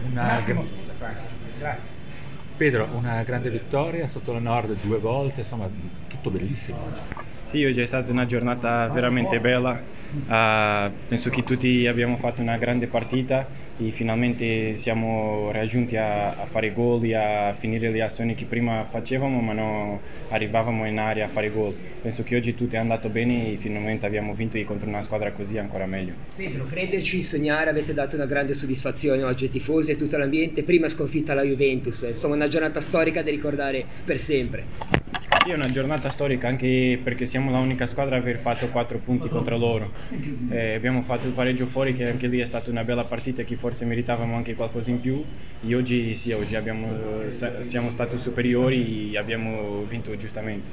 Un attimo, scusa Franco, grazie. Pedro, una grande vittoria sotto la Nord 2 volte, insomma tutto bellissimo oggi. Sì, oggi è stata una giornata veramente bella. Penso che tutti abbiamo fatto una grande partita e finalmente siamo raggiunti a fare gol e a finire le azioni che prima facevamo, ma non arrivavamo in area a fare gol. Penso che oggi tutto è andato bene e finalmente abbiamo vinto e contro una squadra così ancora meglio. Pedro, crederci, sognare, avete dato una grande soddisfazione oggi ai tifosi e a tutto l'ambiente. Prima sconfitta alla Juventus, insomma una giornata storica da ricordare per sempre. Sì, è una giornata storica anche perché siamo l'unica squadra a aver fatto 4 punti contro loro. Abbiamo fatto il pareggio fuori, che anche lì è stata una bella partita che forse meritavamo anche qualcosa in più. E oggi sì, siamo stati superiori e abbiamo vinto giustamente.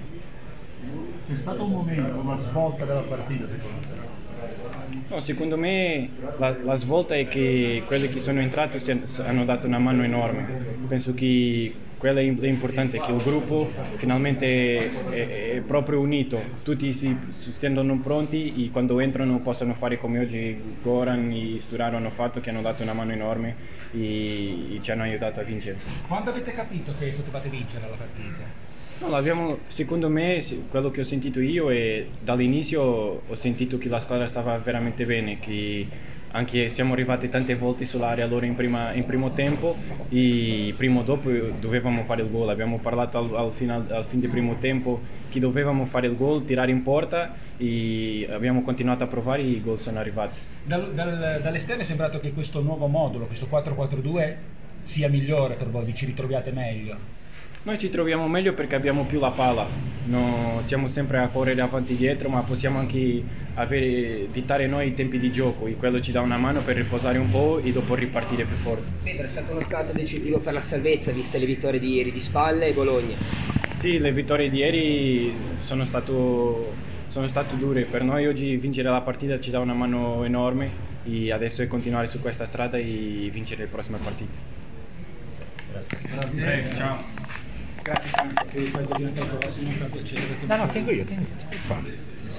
È stato un momento, una svolta della partita secondo te? No, secondo me la svolta è che quelli che sono entrati hanno dato una mano enorme. Penso che quello è importante, che il gruppo finalmente è proprio unito, tutti si sentono pronti e quando entrano possono fare come oggi Goran e Sturaro hanno fatto, che hanno dato una mano enorme e ci hanno aiutato a vincere. Quando avete capito che potevate vincere la partita? No, secondo me, quello che ho sentito io è dall'inizio ho sentito che la squadra stava veramente bene, che anche siamo arrivati tante volte sull'area loro in primo tempo e primo dopo dovevamo fare il gol. Abbiamo parlato al fine del primo tempo che dovevamo fare il gol, tirare in porta e abbiamo continuato a provare e i gol sono arrivati. Dall'esterno è sembrato che questo nuovo modulo, questo 4-4-2 sia migliore per voi, vi ci ritroviate meglio? Noi ci troviamo meglio perché abbiamo più la palla, siamo sempre a correre avanti e dietro, ma possiamo anche dittare noi i tempi di gioco e quello ci dà una mano per riposare un po' e dopo ripartire più forte. Pedro, è stato uno scatto decisivo per la salvezza, viste le vittorie di ieri di Spalla e Bologna. Sì, le vittorie di ieri sono state dure. Per noi oggi vincere la partita ci dà una mano enorme e adesso è continuare su questa strada e vincere le prossime partite. Grazie. Ciao. Grazie Franco, che poi diventa il prossimo, mi fa piacere. No, tengo io qua.